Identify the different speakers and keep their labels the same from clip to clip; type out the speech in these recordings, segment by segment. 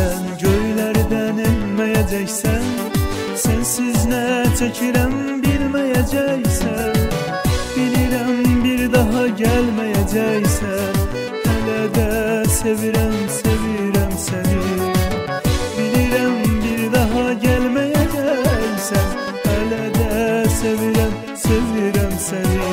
Speaker 1: Sən göylərdən enməyəcəksən, sensiz nə çəkirəm bilməyəcəksən. Bilirəm bir daha gəlməyəcəksən, hələ də sevirəm, sevirəm səni. Bilirəm bir daha gəlməyəcəksən, hələ də sevirəm, sevirəm səni.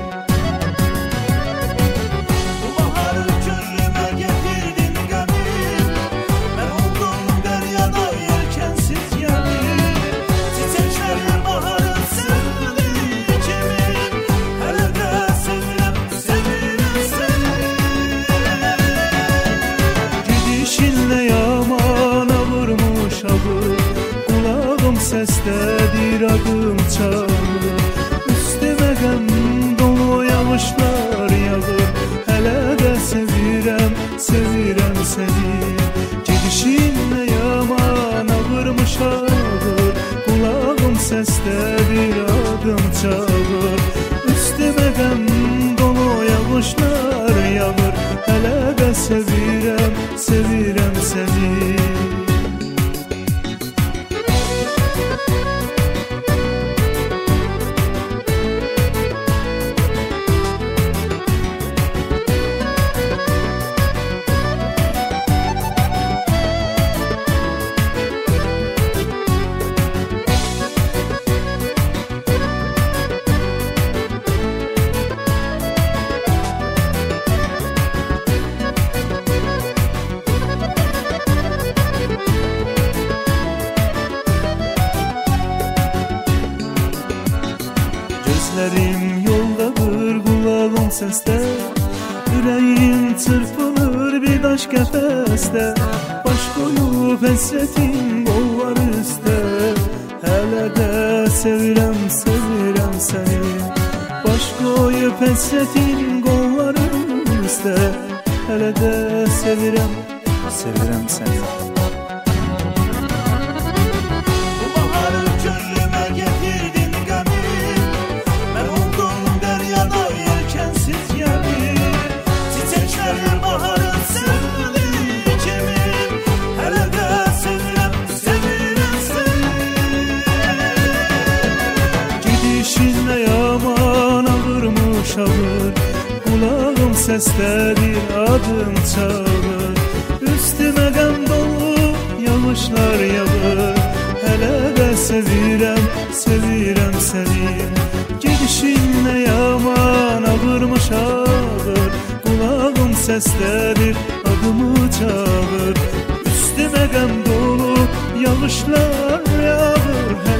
Speaker 1: Səslədir adım çalır, üstümə qəm dolu yağışlar yağır. Hələ də sevirəm, sevirəm səni. Gedişinlə yaman ağırmış ağır, qulağım səslədir adım çalır, üstümə qəm dolu yağışlar yağır. Hələ də sevirəm, sevirəm səni. Gözlərim yoldadır, qulağım səsdə, ürəyim çırpınır bir daş qəfəsdə. Baş qoyub həsrətin qollar üstə, hələ də sevirəm, sevirəm səni. Baş qoyub həsrətin qollar üstə, hələ də sevirəm, sevirəm səni. Qulağım səslədir adım çalır, üstümə qəm dolu yağışlar yağır. Hələ də sevirəm, sevirəm səni. Gedişinlə yaman ağırmış ağır, qulağım səslədir adımı çağır, üstümə qəm dolu yağışlar yağır.